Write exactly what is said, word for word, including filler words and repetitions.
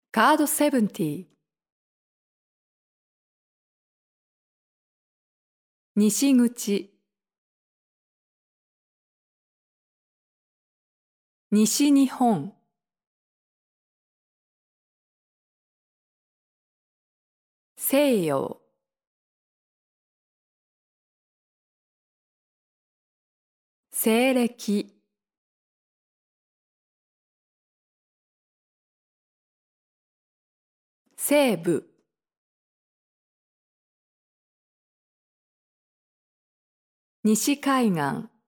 カードセブンティー。西口、西日本、西洋、西暦、西部、西海岸、